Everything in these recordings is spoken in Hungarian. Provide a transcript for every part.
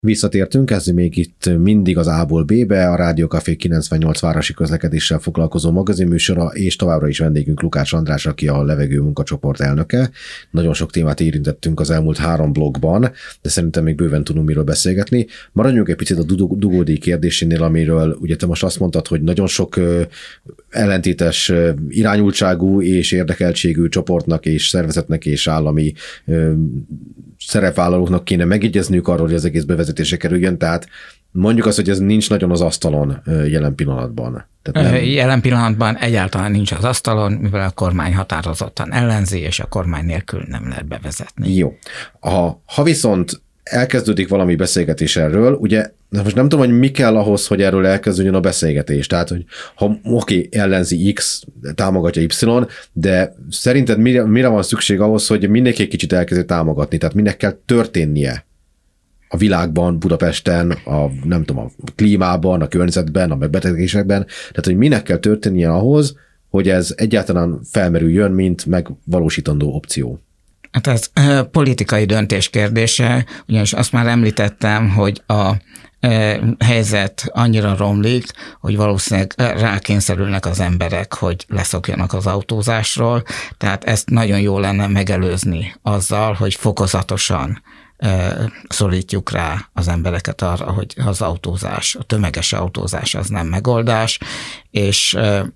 Visszatértünk, ez még itt mindig az A-ból B-be, a Rádió Café 98 városi közlekedéssel foglalkozó magazinműsora, és továbbra is vendégünk Lukács András, aki a Levegő munkacsoport elnöke. Nagyon sok témát érintettünk az elmúlt 3 blogban, de szerintem még bőven tudunk miről beszélgetni. Maradjunk egy picit a dugódíj kérdésénél, amiről ugye te most azt mondtad, hogy nagyon sok ellentétes irányultságú és érdekeltségű csoportnak és szervezetnek és állami szerepvállalóknak kéne megegyezniük arról, hogy az egész bevezetése kerüljön, tehát mondjuk azt, hogy ez nincs nagyon az asztalon jelen pillanatban. Tehát nem... Jelen pillanatban egyáltalán nincs az asztalon, mivel a kormány határozottan ellenzi, és a kormány nélkül nem lehet bevezetni. Jó. Ha viszont elkezdődik valami beszélgetés erről, ugye most nem tudom, hogy mi kell ahhoz, hogy erről elkezdődjön a beszélgetés. Tehát, hogy ha ellenzi X, támogatja Y, de szerinted mire van szükség ahhoz, hogy mindenki egy kicsit elkezdi támogatni? Tehát minek kell történnie a világban, Budapesten, nem tudom, a klímában, a környezetben, a megbetegedésekben? Tehát, hogy minek kell történnie ahhoz, hogy ez egyáltalán felmerüljön, mint megvalósítandó opció? Hát ez politikai döntés kérdése, ugyanis azt már említettem, hogy a helyzet annyira romlik, hogy valószínűleg rákényszerülnek az emberek, hogy leszokjanak az autózásról, tehát ezt nagyon jó lenne megelőzni azzal, hogy fokozatosan szorítjuk rá az embereket arra, hogy az autózás, a tömeges autózás az nem megoldás, és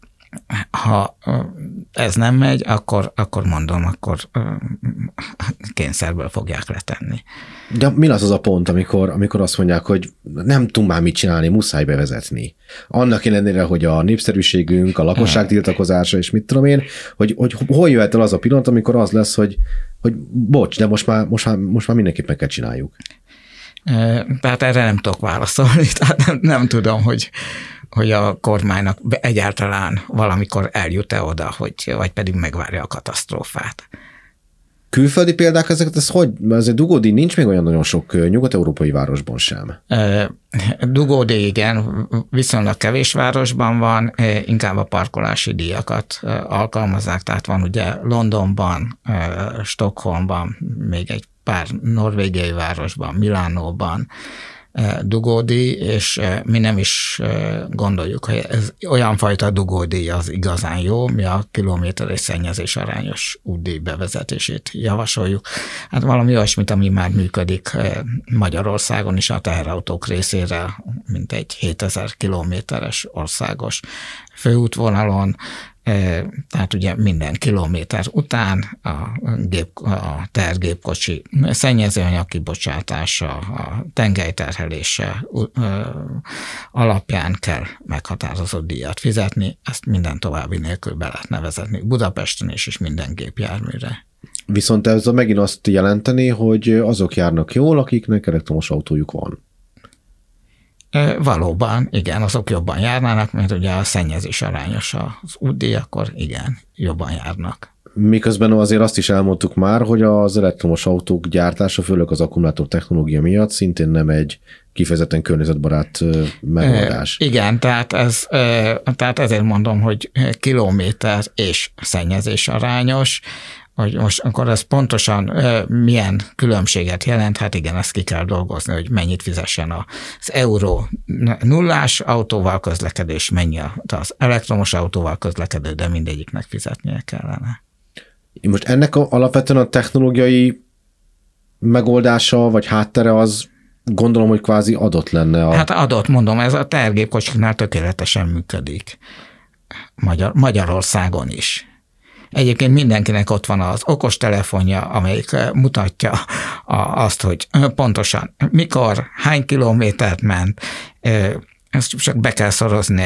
ha ez nem megy, akkor mondom, akkor kényszerből fogják letenni. De mi lesz az a pont, amikor azt mondják, hogy nem tudunk már mit csinálni, muszáj bevezetni? Annak ellenére, hogy a népszerűségünk, a lakosság tiltakozása, és mit tudom én, hogy hol jöhet el az a pillanat, amikor az lesz, hogy bocs, de most már mindenképp meg kell csináljuk. Tehát erre nem tudok válaszolni, tehát nem tudom, hogy a kormánynak egyáltalán valamikor eljut-e oda, vagy pedig megvárja a katasztrófát. Külföldi példák ezeket, ez dugódíj nincs még olyan nagyon sok nyugat-európai városban sem. Dugódíj igen, viszonylag kevés városban van, inkább a parkolási díjakat alkalmazzák, tehát van ugye Londonban, Stockholmban, még egy pár norvégiai városban, Milánóban dugódíj, és mi nem is gondoljuk, hogy ez olyan fajta dugódíj az igazán jó, mi a kilométer és szennyezés arányos útdíj bevezetését javasoljuk. Hát valami olyasmit, ami már működik Magyarországon is a teherautók részére, mint egy 7000 kilométeres országos főútvonalon, tehát ugye minden kilométer után a tehergépkocsi szennyezőanyag kibocsátása, a tengelyterhelése alapján kell meghatározott díjat fizetni, ezt minden további nélkül be lehetne vezetni Budapesten és minden gépjárműre. Viszont ez megint azt jelenteni, hogy azok járnak jól, akiknek elektromos autójuk van. Valóban, igen, azok jobban járnának, mert ugye a szennyezés arányos az útdíj, akkor igen, jobban járnak. Miközben azért azt is elmondtuk már, hogy az elektromos autók gyártása, főleg az akkumulátor technológia miatt szintén nem egy kifejezetten környezetbarát megoldás. Igen, tehát ezért mondom, hogy kilométer és szennyezés arányos, hogy most akkor ez pontosan milyen különbséget jelent, hát igen, ezt ki kell dolgozni, hogy mennyit fizessen az Euro 0-ás autóval közlekedés, mennyi az elektromos autóval közlekedő, de mindegyiknek fizetnie kellene. Most ennek alapvetően a technológiai megoldása, vagy háttere az gondolom, hogy kvázi adott lenne. Hát adott, mondom, ez a tehergépkocsiknál tökéletesen működik. Magyarországon is. Egyébként mindenkinek ott van az okostelefonja, amelyik mutatja azt, hogy pontosan mikor, hány kilométert ment, ezt csak be kell szorozni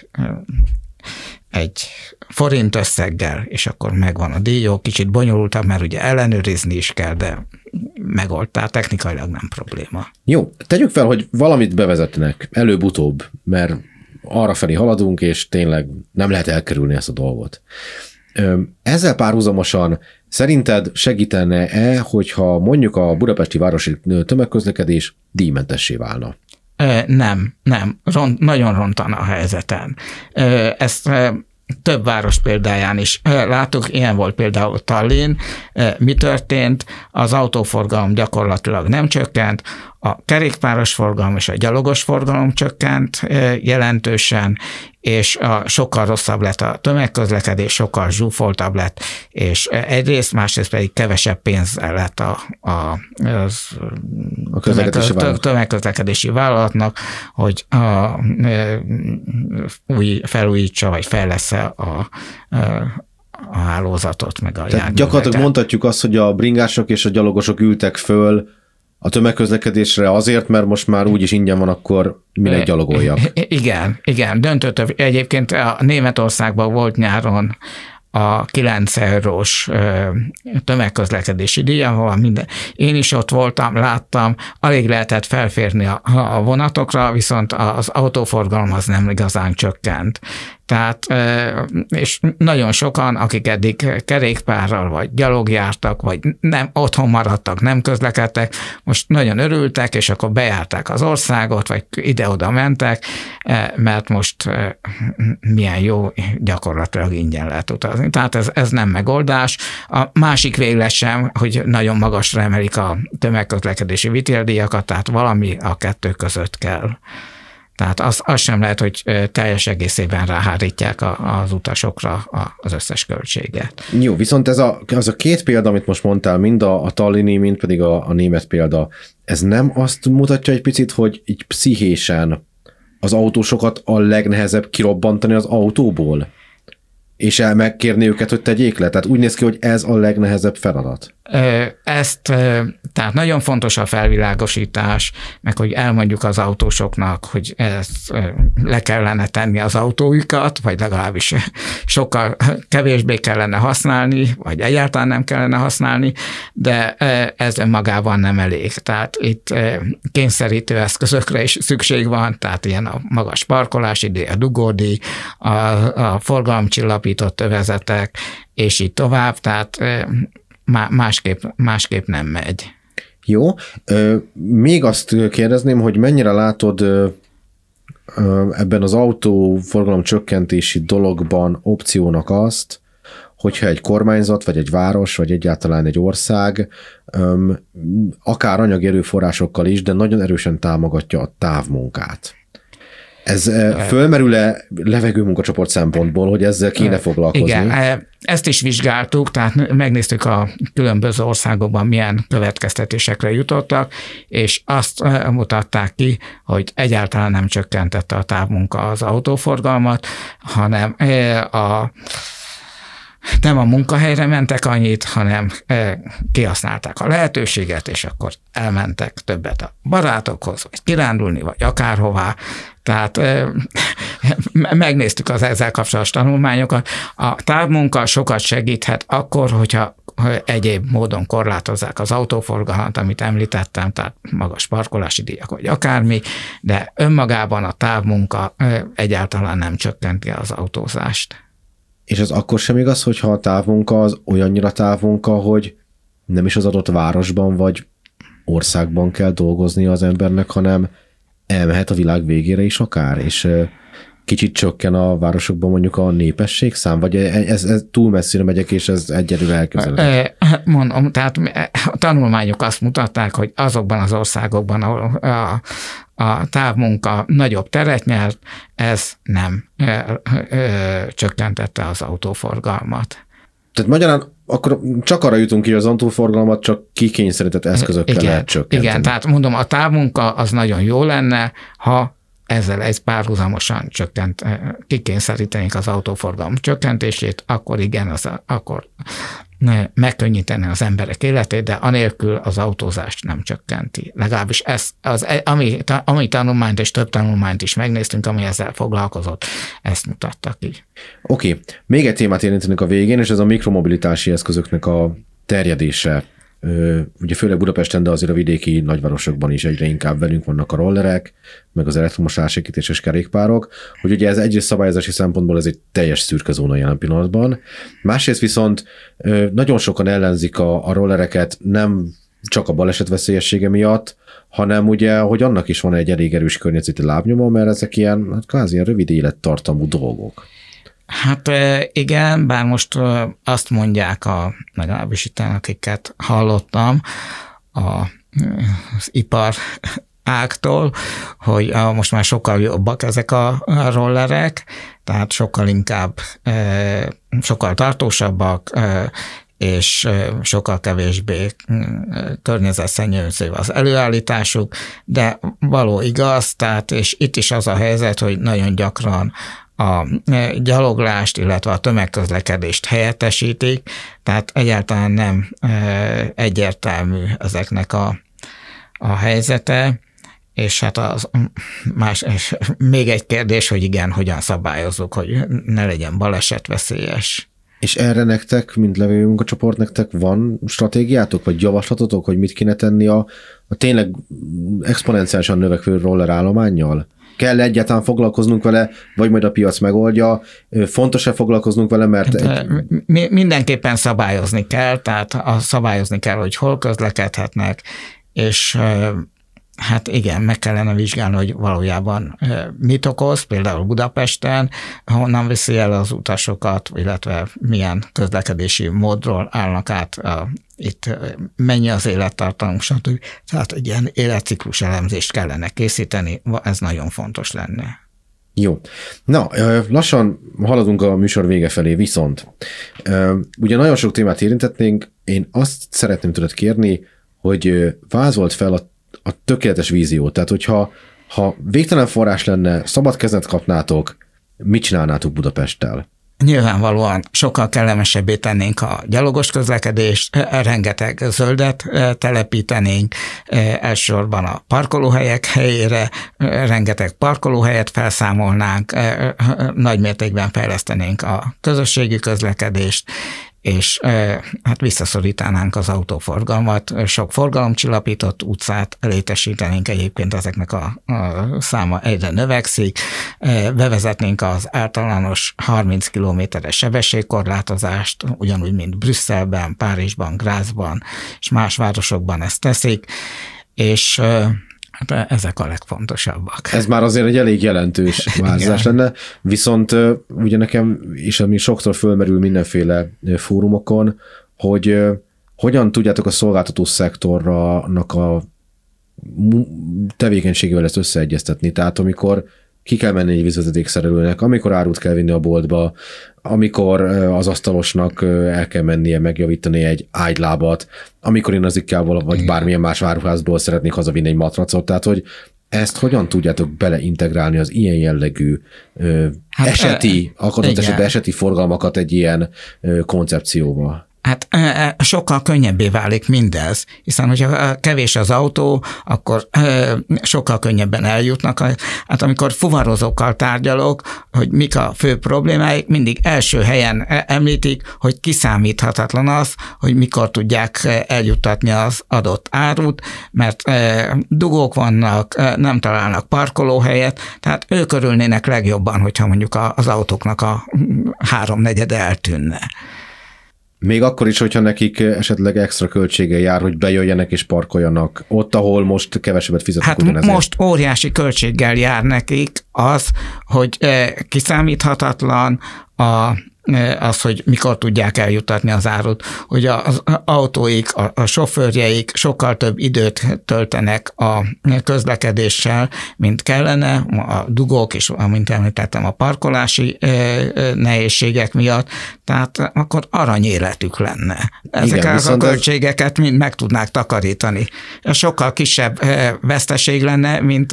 egy forint összeggel, és akkor megvan a díj. Jó, kicsit bonyolultabb, mert ugye ellenőrizni is kell, de megoldták, technikailag nem probléma. Jó, tegyük fel, hogy valamit bevezetnek előbb-utóbb, mert arrafelé haladunk, és tényleg nem lehet elkerülni ezt a dolgot. Ezzel párhuzamosan szerinted segítene-e, hogyha mondjuk a budapesti városi tömegközlekedés díjmentessé válna? Nem. Nagyon rontana a helyzeten. Ezt több város példáján is látok, ilyen volt például Tallinn. Mi történt? Az autóforgalom gyakorlatilag nem csökkent, a kerékpáros forgalom és a gyalogos forgalom csökkent jelentősen, és sokkal rosszabb lett a tömegközlekedés, sokkal zsúfoltabb lett, és egyrészt, másrészt pedig kevesebb pénz lett a tömegközlekedési vállalatnak, hogy felújítsa, vagy fejlesz-e a hálózatot, meg a járműveket. Gyakorlatilag mondhatjuk azt, hogy a bringások és a gyalogosok ültek föl a tömegközlekedésre azért, mert most már úgyis ingyen van, akkor minek gyalogoljak. Igen, döntő több. Egyébként a Németországban volt nyáron a 9 eurós tömegközlekedési díj, ahol én is ott voltam, láttam, alig lehetett felférni a vonatokra, viszont az autóforgalom az nem igazán csökkent. Tehát, és nagyon sokan, akik eddig kerékpárral vagy gyalog jártak, vagy nem otthon maradtak, nem közlekedtek, most nagyon örültek, és akkor bejárták az országot, vagy ide-oda mentek, mert most milyen jó, gyakorlatilag ingyen lehet utazni. Tehát ez nem megoldás. A másik véglet sem, hogy nagyon magasra emelik a tömegközlekedési vitéldíjakat, tehát valami a kettő között kell. Tehát az sem lehet, hogy teljes egészében ráhárítják az utasokra az összes költséget. Jó, viszont az a két példa, amit most mondtál, mind a tallini, mind pedig a német példa, ez nem azt mutatja egy picit, hogy így pszichésen az autósokat a legnehezebb kirobbantani az autóból? És megkérni őket, hogy tegyék le? Tehát úgy néz ki, hogy ez a legnehezebb feladat. Tehát nagyon fontos a felvilágosítás, meg hogy elmondjuk az autósoknak, hogy ezt le kellene tenni az autóikat, vagy legalábbis sokkal kevésbé kellene használni, vagy egyáltalán nem kellene használni, de ez önmagában nem elég. Tehát itt kényszerítő eszközökre is szükség van, tehát ilyen a magas parkolási díj, a dugódíj, a forgalomcsillapított övezetek, és így tovább, tehát másképp nem megy. Jó. Még azt kérdezném, hogy mennyire látod ebben az autóforgalom csökkentési dologban opciónak azt, hogyha egy kormányzat, vagy egy város, vagy egyáltalán egy ország akár anyagi erőforrásokkal is, de nagyon erősen támogatja a távmunkát. Ez fölmerül-e levegőmunkacsoport szempontból, hogy ezzel kéne foglalkozni? Igen, ezt is vizsgáltuk, tehát megnéztük a különböző országokban milyen következtetésekre jutottak, és azt mutatták ki, hogy egyáltalán nem csökkentette a távmunka az autóforgalmat, hanem nem a munkahelyre mentek annyit, hanem kihasználták a lehetőséget, és akkor elmentek többet a barátokhoz, vagy kirándulni, vagy akárhová. Tehát megnéztük az ezzel kapcsolatos tanulmányokat. A távmunka sokat segíthet akkor, hogyha egyéb módon korlátozzák az autóforgalmat, amit említettem, tehát magas parkolási díjak, vagy akármi, de önmagában a távmunka egyáltalán nem csökkenti az autózást. És az akkor sem igaz, hogyha a távmunka az olyannyira távmunka, hogy nem is az adott városban vagy országban kell dolgoznia az embernek, hanem elmehet a világ végére is akár, és kicsit csökken a városokban mondjuk a népességszám, vagy ez túl messzire megyek, és ez egyedül elképzelhető? Mondom, tehát a tanulmányok azt mutatták, hogy azokban az országokban, ahol a távmunka nagyobb teret nyert, ez nem csökkentette az autóforgalmat. Tehát magyarán akkor csak arra jutunk ki, hogy az autóforgalmat csak kikényszerített eszközökkel lehet csökkenteni. Igen, tehát mondom, a távmunka az nagyon jó lenne, ha ezzel egy párhuzamosan kikényszerítenénk az autóforgalom csökkentését, akkor igen, akkor megkönnyíteni az emberek életét, de anélkül az autózást nem csökkenti. Legalábbis ami tanulmányt és több tanulmányt is megnéztünk, ami ezzel foglalkozott, ezt mutattak így. Oké. Még egy témát érintenek a végén, és ez a mikromobilitási eszközöknek a terjedése. Ugye főleg Budapesten, de azért a vidéki nagyvárosokban is egyre inkább velünk vannak a rollerek, meg az elektromos ársékítéses kerékpárok, hogy ugye ez egyrészt szabályozási szempontból ez egy teljes szürke zóna jelen pillanatban. Másrészt viszont nagyon sokan ellenzik a rollereket nem csak a balesetveszélyessége miatt, hanem ugye, hogy annak is van egy elég erős környezeti lábnyoma, mert ezek ilyen, kvázi ilyen rövid élettartamú dolgok. Hát igen, bár most azt mondják, legalábbis itt, akiket hallottam, ipar ágtól, hogy most már sokkal jobbak ezek a rollerek, tehát sokkal inkább, sokkal tartósabbak, és sokkal kevésbé környezetszennyező az előállításuk, de való igaz, tehát és itt is az a helyzet, hogy nagyon gyakran a gyaloglást, illetve a tömegközlekedést helyettesítik, tehát egyáltalán nem egyértelmű ezeknek a helyzete, és hát és még egy kérdés, hogy igen, hogyan szabályozzuk, hogy ne legyen balesetveszélyes. És erre nektek, mint levő munkacsoport, nektek van stratégiátok, vagy javaslatotok, hogy mit kéne tenni a tényleg exponenciálisan növekvő roller állománnyal? Kell egyáltalán foglalkoznunk vele, vagy majd a piac megoldja? Fontos-e foglalkoznunk vele, mert... Mindenképpen szabályozni kell, tehát szabályozni kell, hogy hol közlekedhetnek, és hát igen, meg kellene vizsgálni, hogy valójában mit okoz, például Budapesten, honnan viszi el az utasokat, illetve milyen közlekedési módról állnak át, itt mennyi az élettartalmuk, stb. Tehát egy ilyen életciklus elemzést kellene készíteni, ez nagyon fontos lenne. Jó. Na, lassan haladunk a műsor vége felé, viszont ugye nagyon sok témát érintettnénk, én azt szeretném tőled kérni, hogy vázolt fel a tökéletes víziót. Tehát, hogyha végtelen forrás lenne, szabad kezet kapnátok, mit csinálnátok Budapesttel? Nyilvánvalóan sokkal kellemesebbé tennénk a gyalogos közlekedést, rengeteg zöldet telepítenénk, elsősorban a parkolóhelyek helyére, rengeteg parkolóhelyet felszámolnánk, nagymértékben fejlesztenénk a közösségi közlekedést, és hát visszaszorítanánk az autóforgalmat, sok forgalomcsillapított utcát létesítenénk, egyébként ezeknek a száma egyre növekszik, bevezetnénk az általános 30 kilométeres sebességkorlátozást, ugyanúgy, mint Brüsszelben, Párizsban, Grázban és más városokban ezt teszik, és hát ezek a legfontosabbak. Ez már azért egy elég jelentős változás lenne, viszont ugye nekem, és ami sokszor fölmerül mindenféle fórumokon, hogy hogyan tudjátok a szolgáltató szektornak a tevékenységével ezt összeegyeztetni. Tehát amikor ki kell menni egy vízvezetékszerelőnek, amikor árut kell vinni a boltba, amikor az asztalosnak el kell mennie megjavítani egy ágylábat, amikor én az IKEA-ból vagy bármilyen más áruházból szeretnék hazavinni egy matracot, tehát hogy ezt hogyan tudjátok beleintegrálni az ilyen jellegű eseti forgalmakat egy ilyen koncepcióval? Hát sokkal könnyebbé válik mindez, hiszen hogyha kevés az autó, akkor sokkal könnyebben eljutnak. Hát amikor fuvarozókkal tárgyalok, hogy mik a fő problémáik, mindig első helyen említik, hogy kiszámíthatatlan az, hogy mikor tudják eljuttatni az adott árut, mert dugók vannak, nem találnak parkolóhelyet, tehát ők örülnének legjobban, hogyha mondjuk az autóknak a 3/4 eltűnne. Még akkor is, hogyha nekik esetleg extra költsége jár, hogy bejöjjenek és parkoljanak ott, ahol most kevesebbet fizetnek ugyanezért. Hát most óriási költséggel jár nekik az, hogy kiszámíthatatlan az, hogy mikor tudják eljuttatni az árut, hogy az autóik, a sofőrjeik sokkal több időt töltenek a közlekedéssel, mint kellene, a dugók és, amint említettem, a parkolási nehézségek miatt, tehát akkor aranyéletük lenne. Ezeket a költségeket mind meg tudnák takarítani. Sokkal kisebb veszteség lenne, mint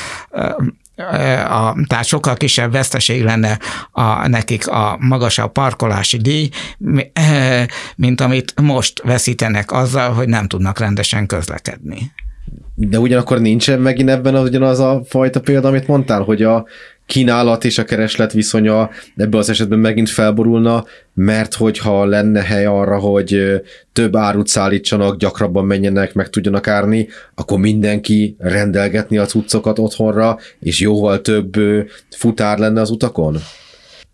tehát sokkal kisebb veszteség lenne nekik a magasabb parkolási díj, mint amit most veszítenek azzal, hogy nem tudnak rendesen közlekedni. De ugyanakkor nincsen megint ebben ugyanaz a fajta példa, amit mondtál, hogy a kínálat és a kereslet viszonya ebben az esetben megint felborulna, mert hogyha lenne hely arra, hogy több árut szállítsanak, gyakrabban menjenek, meg tudjanak árni, akkor mindenki rendelgetni a cuccokat otthonra, és jóval több futár lenne az utakon?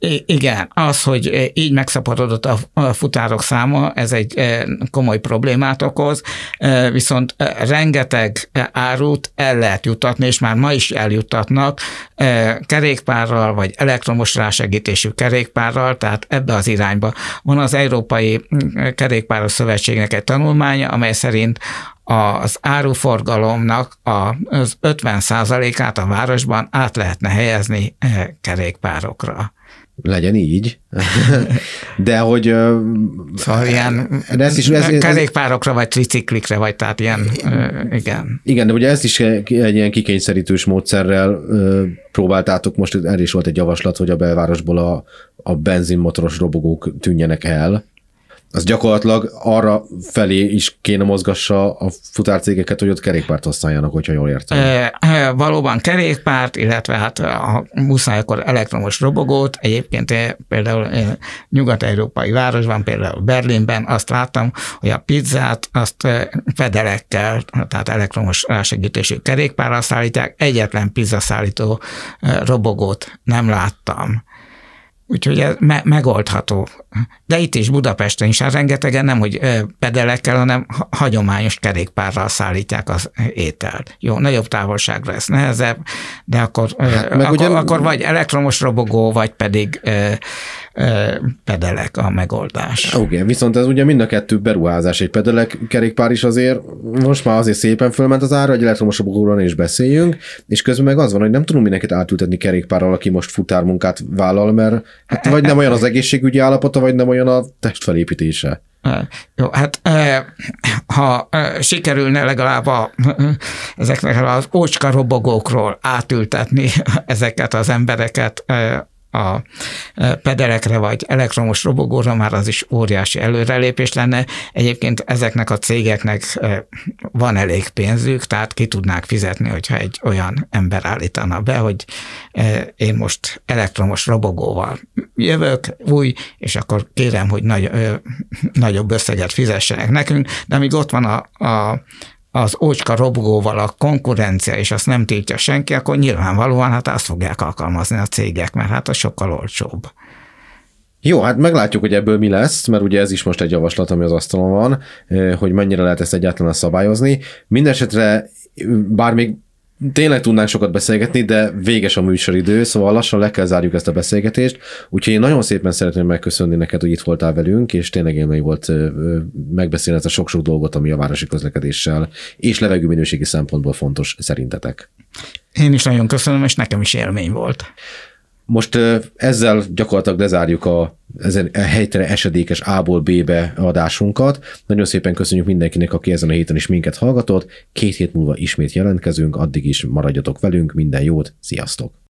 Igen, az, hogy így megszaporodott a futárok száma, ez egy komoly problémát okoz, viszont rengeteg árut el lehet juttatni, és már ma is eljuttatnak kerékpárral, vagy elektromos rásegítésű kerékpárral, tehát ebbe az irányba. Van az Európai Kerékpáros Szövetségnek egy tanulmánya, amely szerint az áruforgalomnak az 50%-át a városban át lehetne helyezni kerékpárokra. Legyen így. De hogy... Szóval ilyen kerékpárokra, vagy triciklikre, vagy tehát ilyen, igen. Igen, de ugye ezt is egy ilyen kikényszerítős módszerrel próbáltátok, most erre is volt egy javaslat, hogy a belvárosból a benzinmotoros robogók tűnjenek el. Az gyakorlatilag arra felé is kéne mozgassa a futárcégeket, hogy ott kerékpárt használjanak, hogyha jól értem. Valóban kerékpárt, illetve hát a muszáj akkor elektromos robogót. Egyébként például nyugat-európai városban, például Berlinben azt láttam, hogy a pizzát azt pedelekkel, tehát elektromos rásegítésű kerékpárral szállítják. Egyetlen pizzaszállító robogót nem láttam. Úgyhogy ez megoldható. De itt is Budapesten is rengetegen nem, hogy pedelekkel, hanem hagyományos kerékpárral szállítják az ételt. Jó, nagyobb távolságra ez nehezebb, de akkor vagy elektromos robogó, vagy pedig pedelek a megoldás. Oké, viszont ez ugye mind a kettő beruházás. Egy pedelek kerékpár is azért most már azért szépen fölment az ára, hogy elektromos robogóról is beszéljünk, és közben meg az van, hogy nem tudunk mindenkit átültetni kerékpárral, aki most futármunkát vállal, mert hát vagy nem olyan az egészségügyi állapota, vagy nem olyan a testfelépítése. Jó, hát ha sikerülne legalább ezeknek az ócska robogókról átültetni ezeket az embereket a pedelekre vagy elektromos robogóra, már az is óriási előrelépés lenne. Egyébként ezeknek a cégeknek van elég pénzük, tehát ki tudnák fizetni, hogyha egy olyan ember állítana be, hogy én most elektromos robogóval jövök, új, és akkor kérem, hogy nagyobb összeget fizessenek nekünk, de amíg ott van az ócska robogóval a konkurencia, és azt nem tiltja senki, akkor nyilvánvalóan hát azt fogják alkalmazni a cégek, mert hát az sokkal olcsóbb. Jó, hát meglátjuk, hogy ebből mi lesz, mert ugye ez is most egy javaslat, ami az asztalon van, hogy mennyire lehet ezt egyáltalán szabályozni. Mindenesetre, bár még tényleg tudnánk sokat beszélgetni, de véges a műsoridő, szóval lassan le kell zárjuk ezt a beszélgetést, úgyhogy én nagyon szépen szeretném megköszönni neked, hogy itt voltál velünk, és tényleg élmény volt megbeszélni ezt a sok-sok dolgot, ami a városi közlekedéssel és levegőminőségi szempontból fontos szerintetek. Én is nagyon köszönöm, és nekem is élmény volt. Most ezzel gyakorlatilag lezárjuk a helytelen esedékes A-ból B-be adásunkat. Nagyon szépen köszönjük mindenkinek, aki ezen a héten is minket hallgatott. 2 hét múlva ismét jelentkezünk, addig is maradjatok velünk, minden jót, sziasztok!